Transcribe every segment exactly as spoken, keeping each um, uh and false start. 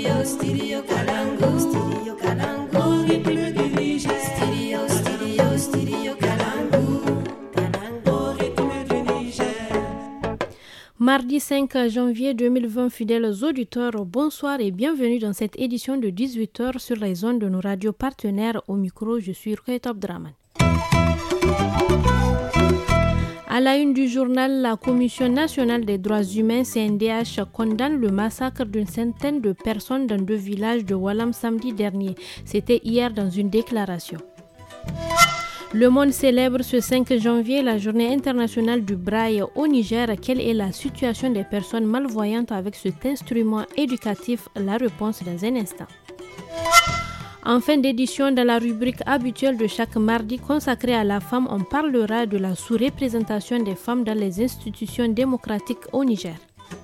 Stereo, stereo Kalangu, stereo Kalangu, au rythme du Niger. Stereo, stereo, stereo Kalangu, Kalangu, au rythme du Niger. Mardi cinq janvier deux mille vingt, fidèles auditeurs, bonsoir et bienvenue dans cette édition de dix-huit heures sur les ondes de nos radios partenaires. Au micro, je suis Rukaita Abdraman. À la une du journal, la Commission nationale des droits humains C N D H condamne le massacre d'une centaine de personnes dans deux villages de Walam samedi dernier. C'était hier dans une déclaration. Le monde célèbre ce cinq janvier la journée internationale du braille au Niger. Quelle est la situation des personnes malvoyantes avec cet instrument éducatif? La réponse dans un instant. En fin d'édition, dans la rubrique habituelle de chaque mardi consacrée à la femme, on parlera de la sous-représentation des femmes dans les institutions démocratiques au Niger.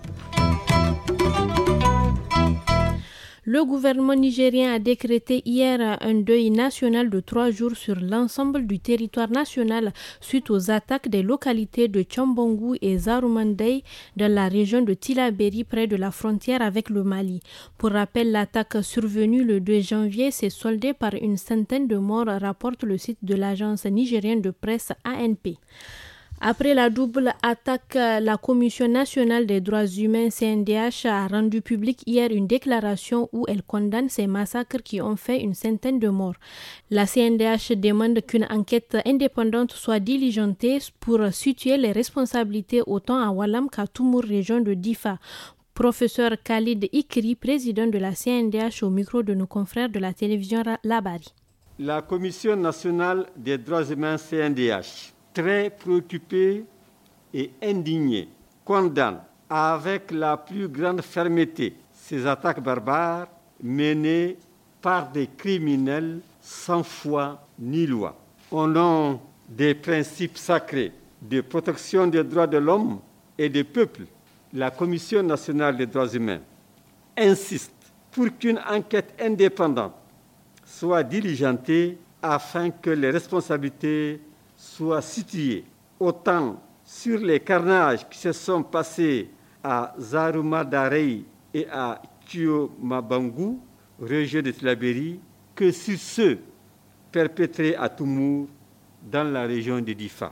Le gouvernement nigérien a décrété hier un deuil national de trois jours sur l'ensemble du territoire national suite aux attaques des localités de Tchambongu et Zarumandei dans la région de Tillabéri près de la frontière avec le Mali. Pour rappel, l'attaque survenue le deux janvier s'est soldée par une centaine de morts, rapporte le site de l'agence nigérienne de presse A N P. Après la double attaque, la Commission nationale des droits humains C N D H a rendu publique hier une déclaration où elle condamne ces massacres qui ont fait une centaine de morts. La C N D H demande qu'une enquête indépendante soit diligentée pour situer les responsabilités autant à Walam qu'à Toumour, région de Difa. Professeur Khalid Ikri, président de la C N D H, au micro de nos confrères de la télévision Labari. La Commission nationale des droits humains C N D H, très préoccupé et indigné, condamne avec la plus grande fermeté ces attaques barbares menées par des criminels sans foi ni loi. Au nom des principes sacrés de protection des droits de l'homme et des peuples, la Commission nationale des droits humains insiste pour qu'une enquête indépendante soit diligentée afin que les responsabilités soient situés autant sur les carnages qui se sont passés à Zarumadarei et à Tiomabangu, région de Tillabéri, que sur ceux perpétrés à Toumour, dans la région de Difa.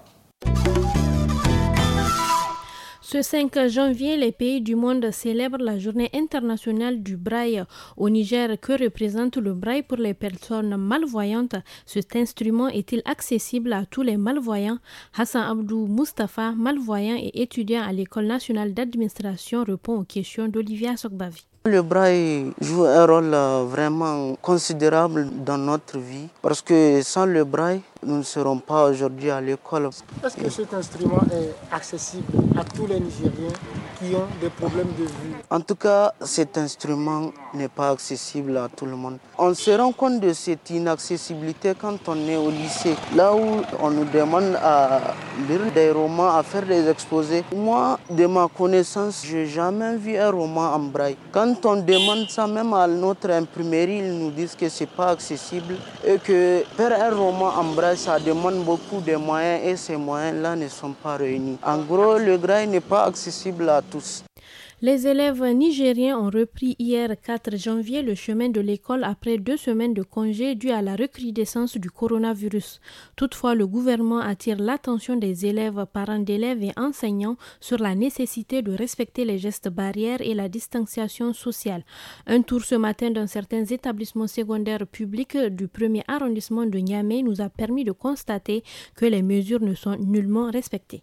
Ce cinq janvier, les pays du monde célèbrent la journée internationale du braille. Au Niger, que représente le braille pour les personnes malvoyantes? Cet instrument est-il accessible à tous les malvoyants? Hassan Abdou Mustafa, malvoyant et étudiant à l'École nationale d'administration, répond aux questions d'Olivia Sokbavi. Le braille joue un rôle vraiment considérable dans notre vie parce que sans le braille, nous ne serons pas aujourd'hui à l'école. Est-ce que cet instrument est accessible à tous les Nigériens qui ont des problèmes de vue? En tout cas, cet instrument n'est pas accessible à tout le monde. On se rend compte de cette inaccessibilité quand on est au lycée, là où on nous demande à lire des romans, à faire des exposés. Moi, de ma connaissance, je n'ai jamais vu un roman en braille. Quand on demande ça même à notre imprimerie, ils nous disent que ce n'est pas accessible et que faire un roman en braille, ça demande beaucoup de moyens et ces moyens-là ne sont pas réunis. En gros, le braille n'est pas accessible à tous. Les élèves nigériens ont repris hier quatre janvier le chemin de l'école après deux semaines de congé dû à la recrudescence du coronavirus. Toutefois, le gouvernement attire l'attention des élèves, parents d'élèves et enseignants sur la nécessité de respecter les gestes barrières et la distanciation sociale. Un tour ce matin dans certains établissements secondaires publics du premier arrondissement de Niamey nous a permis de constater que les mesures ne sont nullement respectées.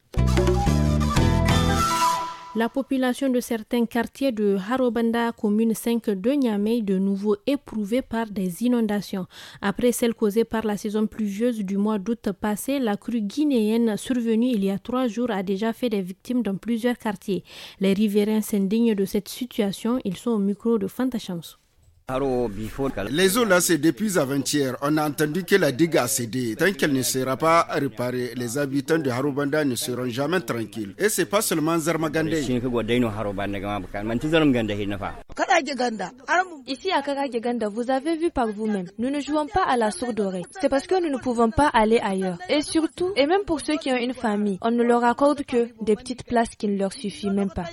La population de certains quartiers de Harobanda, commune cinq de Niamey, de nouveau éprouvée par des inondations. Après celles causées par la saison pluvieuse du mois d'août passé, la crue guinéenne survenue il y a trois jours a déjà fait des victimes dans plusieurs quartiers. Les riverains s'indignent de cette situation. Ils sont au micro de Fanta Chamsou. Les eaux là, c'est depuis avant-hier. On a entendu que la digue a cédé. Tant qu'elle ne sera pas réparée, les habitants de Harobanda ne seront jamais tranquilles. Et c'est pas seulement Zarmagandé. Ici à Karageganda, vous avez vu par vous-même, nous ne jouons pas à la sourde oreille. C'est parce que nous ne pouvons pas aller ailleurs. Et surtout, et même pour ceux qui ont une famille, on ne leur accorde que des petites places qui ne leur suffisent même pas.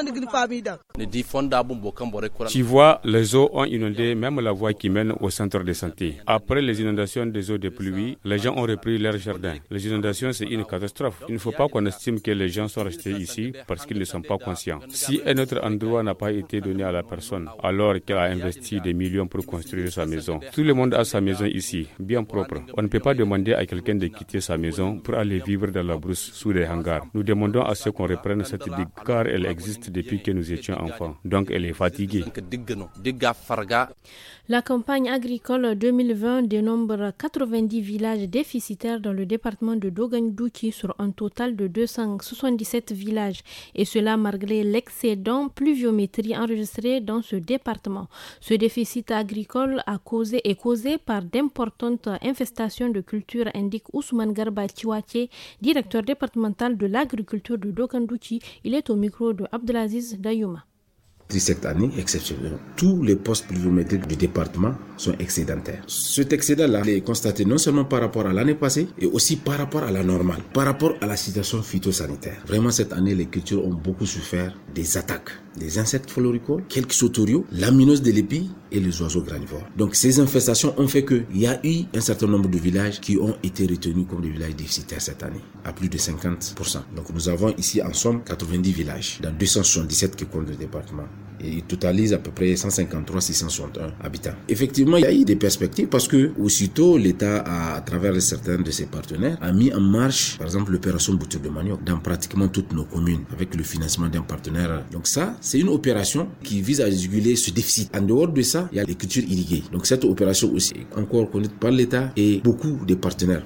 Tu vois, les eaux ont inondé même la voie qui mène au centre de santé. Après les inondations des eaux de pluie, les gens ont repris leur jardin. Les inondations, c'est une catastrophe. Il ne faut pas qu'on estime que les gens sont restés ici parce qu'ils ne sont pas conscients. Si un autre endroit n'a pas été donné à la personne, alors qu'elle a investi des millions pour construire sa maison. Tout le monde a sa maison ici, bien propre. On ne peut pas demander à quelqu'un de quitter sa maison pour aller vivre dans la brousse sous des hangars. Nous demandons à ceux qu'on reprenne cette digue car elle existe depuis que nous étions enfants. Donc elle est fatiguée. La campagne agricole deux mille vingt dénombre quatre-vingt-dix villages déficitaires dans le département de Dogon-Douki sur un total de deux cent soixante-dix-sept villages. Et cela malgré l'excédent pluviométrie enregistré dans ce département. Ce déficit agricole a causé, est causé par d'importantes infestations de cultures, indique Ousmane Garba Tiwache, directeur départemental de l'agriculture de Dogon-Douki. Il est au micro de Abdelaziz Dayouma. Cette année, exceptionnellement, tous les postes pluviométriques du département sont excédentaires. Cet excédent-là est constaté non seulement par rapport à l'année passée, et aussi par rapport à la normale, par rapport à la situation phytosanitaire. Vraiment, cette année, les cultures ont beaucoup souffert des attaques des insectes floricoles, quelques sauteriaux, l'aminose de l'épi et les oiseaux granivores. Donc, ces infestations ont fait qu'il y a eu un certain nombre de villages qui ont été retenus comme des villages déficitaires cette année, à plus de cinquante pour cent. Donc, nous avons ici en somme quatre-vingt-dix villages dans deux cent soixante-dix-sept qui comptent le département. Et ils totalisent à peu près cent cinquante-trois mille six cent soixante et un habitants. Effectivement, il y a eu des perspectives parce que aussitôt l'État, a, à travers certains de ses partenaires, a mis en marche, par exemple, l'opération bouture de manioc dans pratiquement toutes nos communes avec le financement d'un partenaire. Donc ça, c'est une opération qui vise à juguler ce déficit. En dehors de ça, il y a les cultures irriguées. Donc cette opération aussi est encore conduite par l'État et beaucoup de partenaires.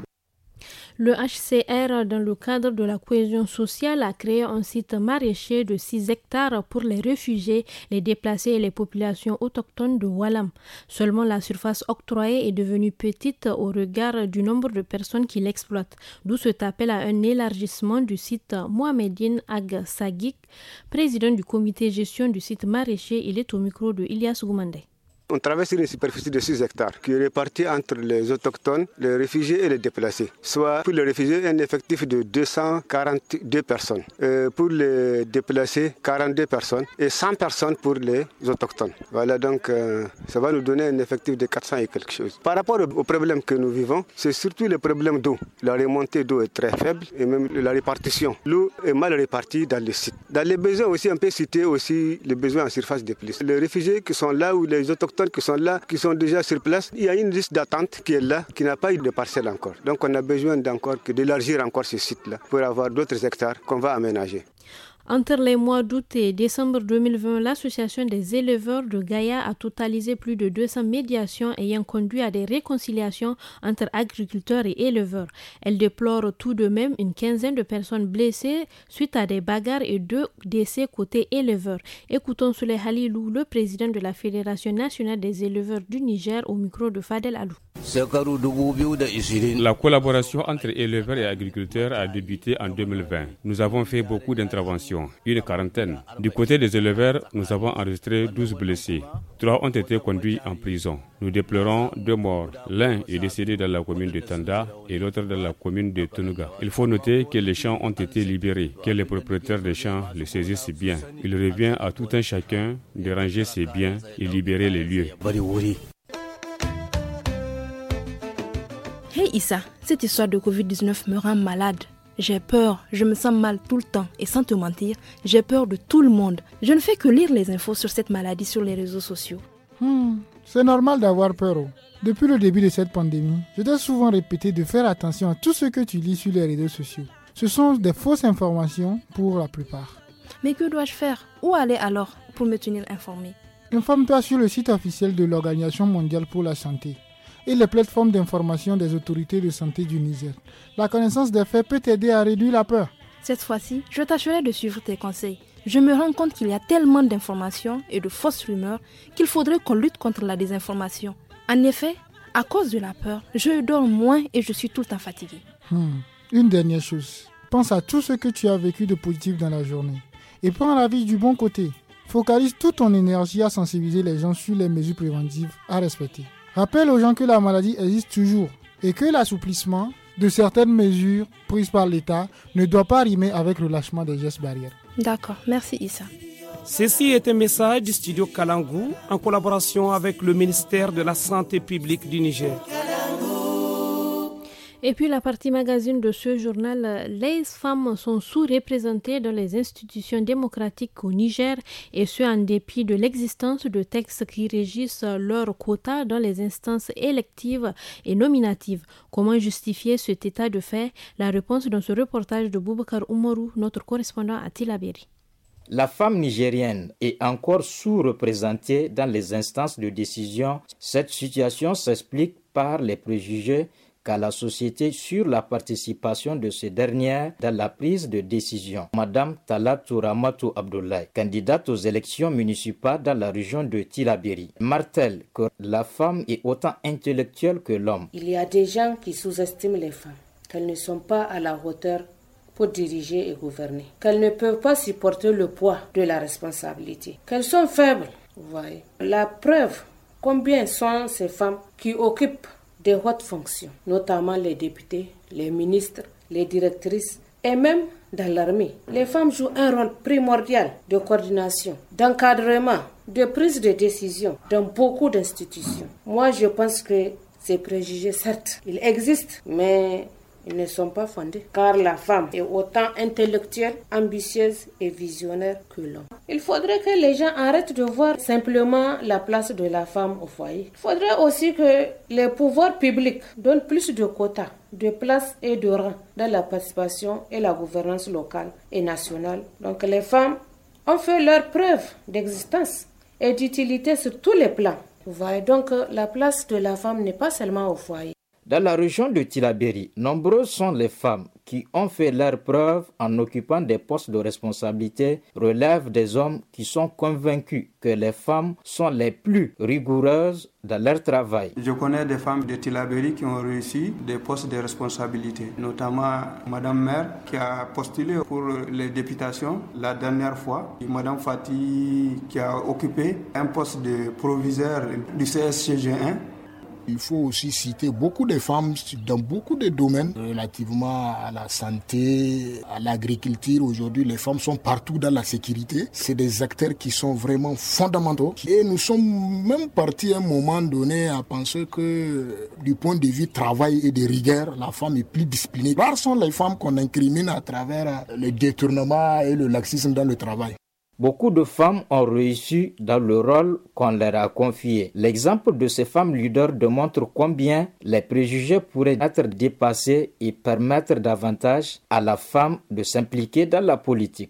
Le H C R, dans le cadre de la cohésion sociale, a créé un site maraîcher de six hectares pour les réfugiés, les déplacés et les populations autochtones de Walam. Seulement, la surface octroyée est devenue petite au regard du nombre de personnes qui l'exploitent, d'où cet appel à un élargissement du site. Mohamedine Ag Sagik, président du comité gestion du site maraîcher, il est au micro de Ilyas Goumande. On travaille sur une superficie de six hectares qui est répartie entre les autochtones, les réfugiés et les déplacés. Soit pour les réfugiés, un effectif de deux cent quarante-deux personnes. Et pour les déplacés, quarante-deux personnes. Et cent personnes pour les autochtones. Voilà, donc euh, ça va nous donner un effectif de quatre cents et quelque chose. Par rapport aux problèmes que nous vivons, c'est surtout le problème d'eau. La remontée d'eau est très faible et même la répartition. L'eau est mal répartie dans les sites. Dans les besoins aussi, on peut citer aussi les besoins en surface de plus. Les réfugiés qui sont là ou les autochtones qui sont là, qui sont déjà sur place, il y a une liste d'attente qui est là, qui n'a pas eu de parcelle encore. Donc on a besoin d'encore que d'élargir encore ce site-là pour avoir d'autres hectares qu'on va aménager. Entre les mois d'août et décembre deux mille vingt, l'Association des éleveurs de Gaïa a totalisé plus de deux cents médiations ayant conduit à des réconciliations entre agriculteurs et éleveurs. Elle déplore tout de même une quinzaine de personnes blessées suite à des bagarres et deux décès côté éleveurs. Écoutons Souley Halilou, le président de la Fédération nationale des éleveurs du Niger, au micro de Fadel Alou. La collaboration entre éleveurs et agriculteurs a débuté en deux mille vingt. Nous avons fait beaucoup d'interventions, une quarantaine. Du côté des éleveurs, nous avons enregistré douze blessés. Trois ont été conduits en prison. Nous déplorons deux morts. L'un est décédé dans la commune de Tanda et l'autre dans la commune de Tunuga. Il faut noter que les champs ont été libérés, que les propriétaires des champs les saisissent bien. Il revient à tout un chacun de ranger ses biens et libérer les lieux. Hey Issa, cette histoire de covid dix-neuf me rend malade. J'ai peur, je me sens mal tout le temps et sans te mentir, j'ai peur de tout le monde. Je ne fais que lire les infos sur cette maladie sur les réseaux sociaux. Hmm, c'est normal d'avoir peur. Oh. Depuis le début de cette pandémie, je t'ai souvent répété de faire attention à tout ce que tu lis sur les réseaux sociaux. Ce sont des fausses informations pour la plupart. Mais que dois-je faire? Où aller alors pour me tenir informé? Informe-toi sur le site officiel de l'Organisation mondiale pour la santé et les plateformes d'information des autorités de santé du Niger. La connaissance des faits peut t'aider à réduire la peur. Cette fois-ci, je tâcherai de suivre tes conseils. Je me rends compte qu'il y a tellement d'informations et de fausses rumeurs qu'il faudrait qu'on lutte contre la désinformation. En effet, à cause de la peur, je dors moins et je suis tout le temps fatigué. Hmm. Une dernière chose, pense à tout ce que tu as vécu de positif dans la journée et prends la vie du bon côté. focalise toute ton énergie à sensibiliser les gens sur les mesures préventives à respecter. Rappelle aux gens que la maladie existe toujours et que l'assouplissement de certaines mesures prises par l'État ne doit pas rimer avec le lâchement des gestes barrières. D'accord, merci Issa. Ceci est un message du studio Kalangu en collaboration avec le ministère de la Santé publique du Niger. Et puis la partie magazine de ce journal, les femmes sont sous-représentées dans les institutions démocratiques au Niger et ce en dépit de l'existence de textes qui régissent leur quota dans les instances électives et nominatives. Comment justifier cet état de fait? La réponse dans ce reportage de Boubacar Oumarou, notre correspondant à Tillabéri. La femme nigérienne est encore sous-représentée dans les instances de décision. Cette situation s'explique par les préjugés qu'a la société sur la participation de ces dernières dans la prise de décision. Madame Talatou Ramatou Abdoulaye, candidate aux élections municipales dans la région de Tillabéri, martèle que la femme est autant intellectuelle que l'homme. Il y a des gens qui sous-estiment les femmes, qu'elles ne sont pas à la hauteur pour diriger et gouverner, qu'elles ne peuvent pas supporter le poids de la responsabilité, qu'elles sont faibles. Vous voyez. La preuve, combien sont ces femmes qui occupent des hautes fonctions, notamment les députés, les ministres, les directrices et même dans l'armée. Les femmes jouent un rôle primordial de coordination, d'encadrement, de prise de décision dans beaucoup d'institutions. Moi, je pense que ces préjugés, certes, ils existent, mais ils ne sont pas fondés, car la femme est autant intellectuelle, ambitieuse et visionnaire que l'homme. Il faudrait que les gens arrêtent de voir simplement la place de la femme au foyer. Il faudrait aussi que les pouvoirs publics donnent plus de quotas, de places et de rangs dans la participation et la gouvernance locale et nationale. Donc les femmes ont fait leur preuve d'existence et d'utilité sur tous les plans. Vous voyez, donc la place de la femme n'est pas seulement au foyer. Dans la région de Tillabéri, nombreuses sont les femmes qui ont fait leur preuve en occupant des postes de responsabilité, relèvent des hommes qui sont convaincus que les femmes sont les plus rigoureuses dans leur travail. Je connais des femmes de Tillabéri qui ont réussi des postes de responsabilité, notamment Madame Maire qui a postulé pour les députations la dernière fois, et Madame Fati qui a occupé un poste de proviseur du C S C G un. Il faut aussi citer beaucoup de femmes dans beaucoup de domaines relativement à la santé, à l'agriculture. Aujourd'hui, les femmes sont partout dans la sécurité. C'est des acteurs qui sont vraiment fondamentaux. Et nous sommes même partis à un moment donné à penser que du point de vue travail et de rigueur, la femme est plus disciplinée. Rares sont les femmes qu'on incrimine à travers le détournement et le laxisme dans le travail. Beaucoup de femmes ont réussi dans le rôle qu'on leur a confié. L'exemple de ces femmes leaders démontre combien les préjugés pourraient être dépassés et permettre davantage à la femme de s'impliquer dans la politique.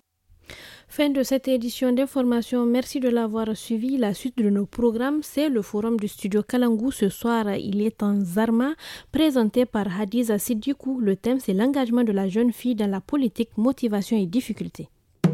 Fin de cette édition d'information. Merci de l'avoir suivi. La suite de nos programmes, c'est le forum du studio Kalangu. Ce soir, il est en Zarma, présenté par Hadiza Sidikou. Le thème, c'est l'engagement de la jeune fille dans la politique, motivation et difficultés.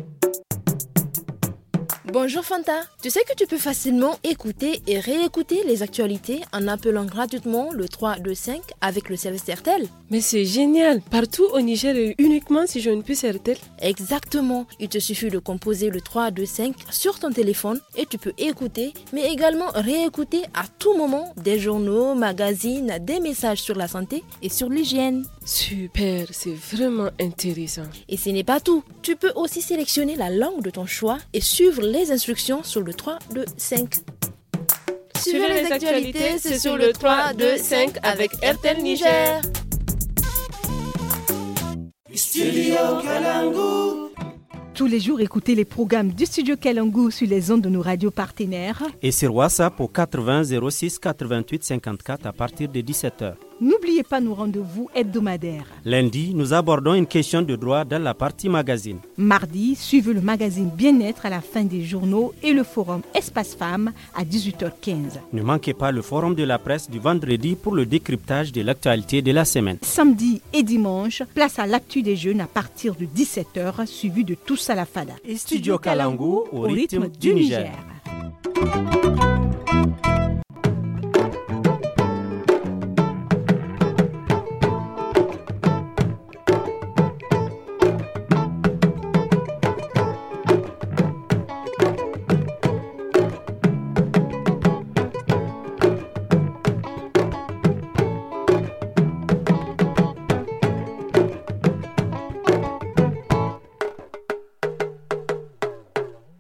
Bonjour Fanta, tu sais que tu peux facilement écouter et réécouter les actualités en appelant gratuitement le trois deux cinq avec le service R T L. Mais c'est génial, partout au Niger et uniquement si je ne puisse R T L. Exactement, il te suffit de composer le trois deux cinq sur ton téléphone et tu peux écouter, mais également réécouter à tout moment des journaux, magazines, des messages sur la santé et sur l'hygiène. Super, c'est vraiment intéressant. Et ce n'est pas tout, tu peux aussi sélectionner la langue de ton choix et suivre les instructions sur le trois deux cinq. Suivez les actualités, c'est sur le trois deux cinq avec R T L Niger. Studio Kalangu. Tous les jours, écoutez les programmes du Studio Kalangu sur les ondes de nos radios partenaires. Et sur WhatsApp au quatre-vingts zéro six quatre-vingt-huit cinquante-quatre à partir de dix-sept heures. N'oubliez pas nos rendez-vous hebdomadaires. Lundi, nous abordons une question de droit dans la partie magazine. Mardi, suivez le magazine Bien-être à la fin des journaux et le forum Espace Femmes à dix-huit heures quinze. Ne manquez pas le forum de la presse du vendredi pour le décryptage de l'actualité de la semaine. Samedi et dimanche, place à l'actu des jeunes à partir de dix-sept heures, suivi de Tous à la Fada. Et Studio Kalangu au rythme du Niger. Niger.